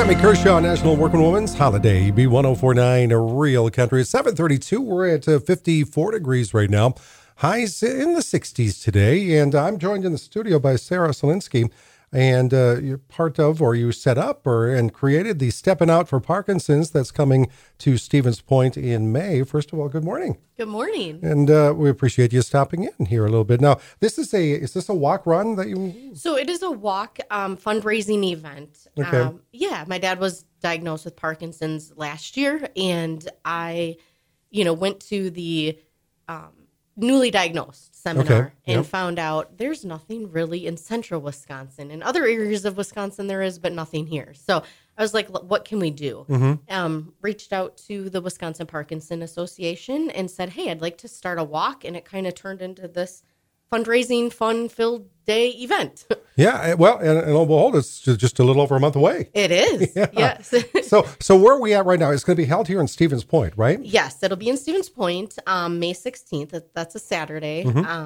Tammy Kershaw, National Working Women's Holiday, B1049, a Real Country. It's 7:32. We're at 54 degrees right now. Highs in the 60s today, and I'm joined in the studio by Sarah Solinsky. And you're part of, or you set up and created the Stepping Out for Parkinson's that's coming to Stevens Point in May. First of all, good morning. Good morning. And we appreciate you stopping in here a little bit. Now, is this a walk run that you? So it is a walk fundraising event. Okay. My dad was diagnosed with Parkinson's last year, and I, went to the newly diagnosed seminar and found out there's nothing really in central Wisconsin. In other areas of Wisconsin there is, but nothing here. So I was like, what can we do? Reached out to the Wisconsin Parkinson Association and said, hey, I'd like to start a walk. And it kind of turned into this fundraising, fun-filled day event. Yeah, well, and lo and behold, it's just a little over a month away. It is, yes. So where are we at right now? It's going to be held here in Stevens Point, right? Yes, it'll be in Stevens Point, May 16th. That's a Saturday.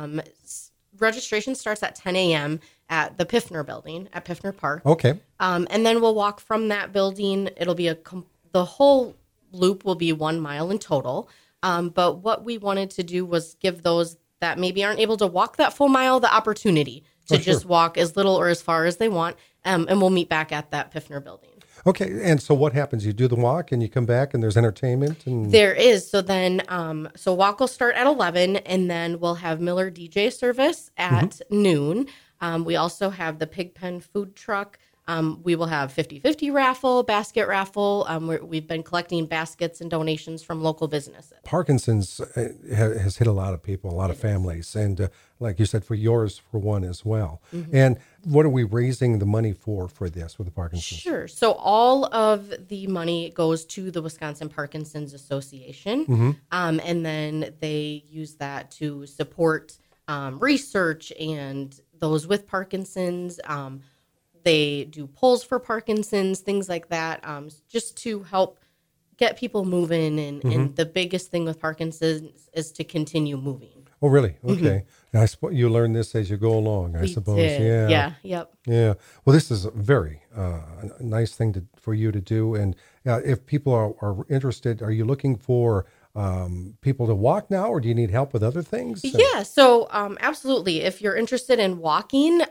Registration starts at 10 a.m. at the Piffner building at Piffner Park. Okay. And then we'll walk from that building. It'll be the whole loop will be 1 mile in total. But what we wanted to do was give those that maybe aren't able to walk that full mile the opportunity to just walk as little or as far as they want. And we'll meet back at that Piffner building. Okay. And so what happens? You do the walk and you come back and there's entertainment? There is. So then, walk will start at 11 and then we'll have Miller DJ service at noon. We also have the Pigpen food truck. We will have 50-50 raffle, basket raffle. We've been collecting baskets and donations from local businesses. Parkinson's has hit a lot of people, a lot of families. And like you said, for yours, for one as well. And what are we raising the money for this with the Parkinson's? Sure. So all of the money goes to the Wisconsin Parkinson's Association. And then they use that to support research and those with Parkinson's. They do polls for Parkinson's, things like that, just to help get people moving. And the biggest thing with Parkinson's is to continue moving. Oh, really? Okay. I suppose you learn this as you go along, I suppose. Did. Yeah. Yep. Yeah. Well, this is a very nice thing for you to do. And if people are interested, are you looking for people to walk now, or do you need help with other things? Yeah. So absolutely. If you're interested in walking,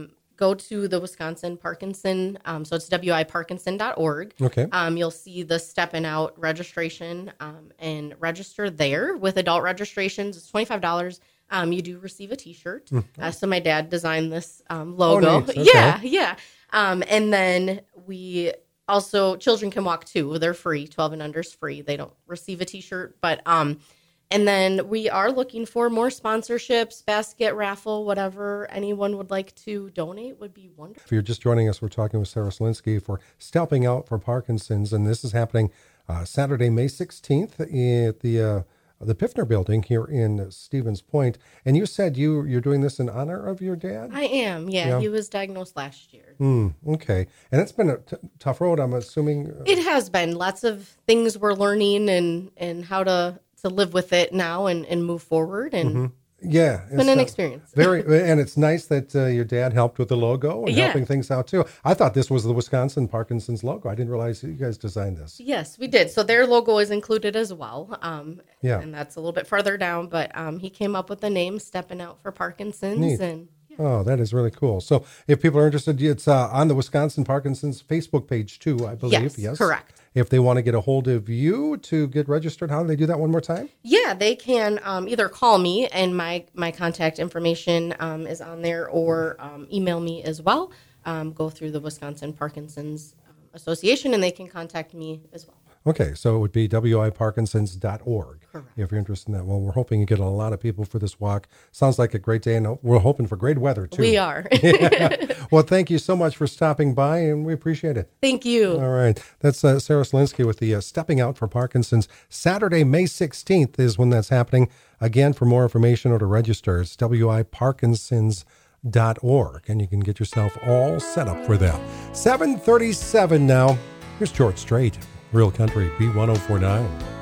go to the Wisconsin Parkinson. So it's wiparkinson.org. Okay. You'll see the Stepping Out registration and register there. With adult registrations, it's $25. You do receive a T-shirt. So my dad designed this logo. Oh, nice. Okay. Yeah. And then we also, children can walk too. They're free. 12 and under is free. They don't receive a T-shirt, but and then we are looking for more sponsorships, basket raffle, whatever anyone would like to donate would be wonderful. If you're just joining us, we're talking with Sarah Solinsky for Stepping Out for Parkinson's, and this is happening Saturday, May 16th at the Piffner building here in Stevens Point. And you said you're doing this in honor of your dad? I am, yeah. He was diagnosed last year. Okay. And it's been a tough road, I'm assuming. It has been. Lots of things we're learning and how to live with it now and move forward. And yeah, it's been an experience. And it's nice that your dad helped with the logo and helping things out too. I thought this was the Wisconsin Parkinson's logo. I didn't realize you guys designed this. Yes, we did. So their logo is included as well. And that's a little bit further down, but he came up with the name Stepping Out for Parkinson's. Neat. And Oh, that is really cool. So if people are interested, it's on the Wisconsin Parkinson's Facebook page too, I believe. Yes, correct. If they want to get a hold of you to get registered, how do they do that one more time? Yeah, they can either call me, and my contact information is on there, or email me as well. Go through the Wisconsin Parkinson's Association, and they can contact me as well. Okay, so it would be wiparkinsons.org. Correct. If you're interested in that. Well, we're hoping you get a lot of people for this walk. Sounds like a great day, and we're hoping for great weather, too. We are. Well, thank you so much for stopping by, and we appreciate it. Thank you. All right. That's Sarah Solinsky with the Stepping Out for Parkinson's. Saturday, May 16th is when that's happening. Again, for more information or to register, it's wiparkinsons.org, and you can get yourself all set up for that. 7:37 now. Here's George Strait, Real Country, B1049.